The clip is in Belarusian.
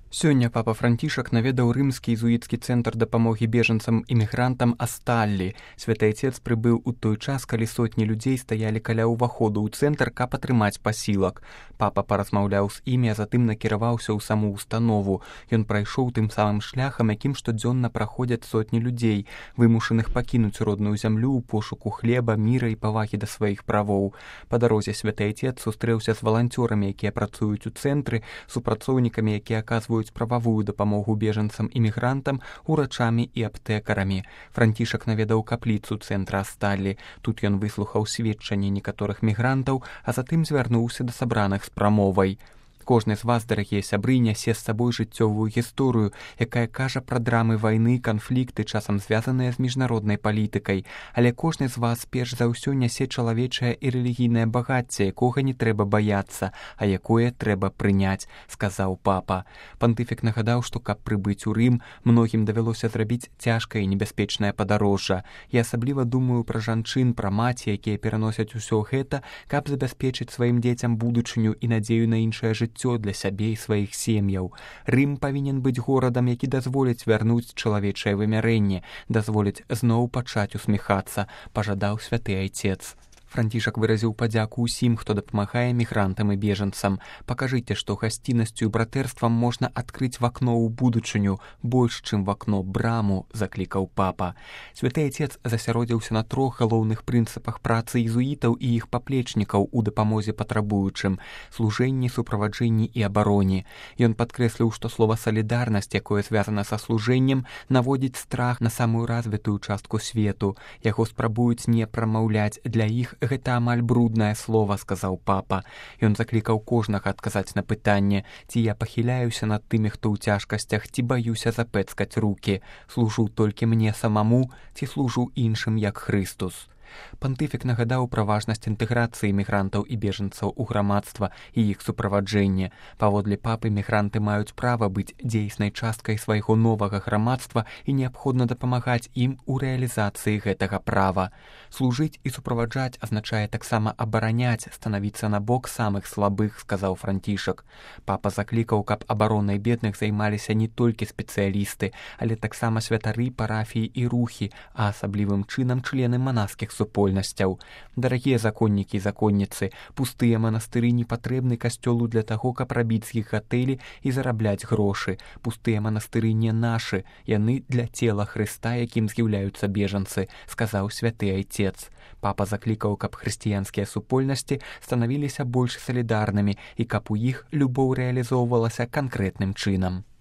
Сёння папа Францішак наведаў рымскі езуіцкі цэнтр дапамогі бежанцам-імігрантам Асталлі. Святы Айцец прыбыў у той час, калі сотні людзей стаялі каля ўваходу ў цэнтр, каб атрымаць пасілак. Папа паразмаўляў з імі, а затым накіраваўся ў саму ўстанову. Ён прайшоў тым самым шляхам, якім штодзённа праходзяць сотні людзей, вымушаных пакінуць родную зямлю ў пошуку хлеба, міра і павагі да сваіх правоў. Па дарозе святы Айцец сустрэўся з валанцёрамі, якія працуюць у цэнтры, супрацоўнікамі, якія аказваюць прававую дапамогу бежанцам-імігрантам, урачамі і аптэкарамі. Францішак наведаў капліцу цэнтра Асталлі. Тут ён выслухаў сведчанні некаторых мігрантаў, а затым звярнуўся да сабраных з прамовай. Кожны з вас, дарагія сябры, нясе з сабой жыццёвую гісторыю, якая кажа пра драмы вайны, канфлікты, часам звязаныя з міжнароднай палітыкай. Але кожны з вас перш за ўсё нясе чалавечае і рэлігійнае багацце, якога не трэба баяцца, а якое трэба прыняць, сказаў папа. Пантыфік нагадаў, што каб прыбыць у Рым, многім давялося зрабіць цяжкае і небяспечнае падарожжа. Я асабліва думаю пра жанчын, пра маці, якія пераносяць усё гэта, каб забяспечыць сваім дзецям будучыню і надзею на іншае жыццё для сябе і сваіх сем'яў. Рым павінен быць горадам, які дазволіць вярнуць чалавечае вымярэнне, дазволіць зноў пачаць усміхацца, пажадаў святы Айцец. Францішак выразіў падзяку ўсім, хто дапамагае мігрантам і бежанцам. Пакажыце, што гасціннасцю і братэрствам можна адкрыць вакно ў будучыню, больш, чым вакно браму, заклікаў папа. Святы Айцец засяродзіўся на 3 галоўных прынцыпах працы езуітаў і іх паплечнікаў у дапамозе патрабуючым: служэнні, суправаджэнні і абароне. Ён падкрэсліў, што слова салідарнасць, якое звязана са служэннем, наводзіць страх на самую развітую частку свету. Яго спрабуюць не прамаўляць, для іх гэта амаль бруднае слова, сказаў папа. Ён заклікаў кожнага адказаць на пытанне: ці я пахіляюся над тымі, хто ў цяжкасцях, ці баюся запэцкаць рукі, служу толькі мне самому, ці служу іншым, як Хрыстус. Пантыфік нагадаў пра важнасць інтэграцыі мігрантаў і бежанцаў у грамадства і іх суправаджэнне. Паводле папы, мігранты маюць права быць дзейснай часткай свайго новага грамадства і неабходна дапамагаць ім у рэалізацыі гэтага права. Служыць і суправаджаць азначае таксама абараняць, станавіцца на бок самых слабых, сказаў Францішак. Папа заклікаў, каб абаронай бедных займаліся не толькі спецыялісты, але таксама святары, парафіі і рухі, а асаблівым чынам члены манаскіх супольнасцяў. Дарагія законнікі і законніцы, пустыя манастыры не патрэбны касцёлу для таго, каб рабіць з іх гатэлі і зарабляць грошы. Пустыя манастыры не нашы, яны для цела Хрыста, якім з'яўляюцца бежанцы, сказаў святы Айцец. Папа заклікаў, каб хрысціянскія супольнасці станавіліся больш салідарнымі і каб у іх любоў рэалізоўвалася канкрэтным чынам.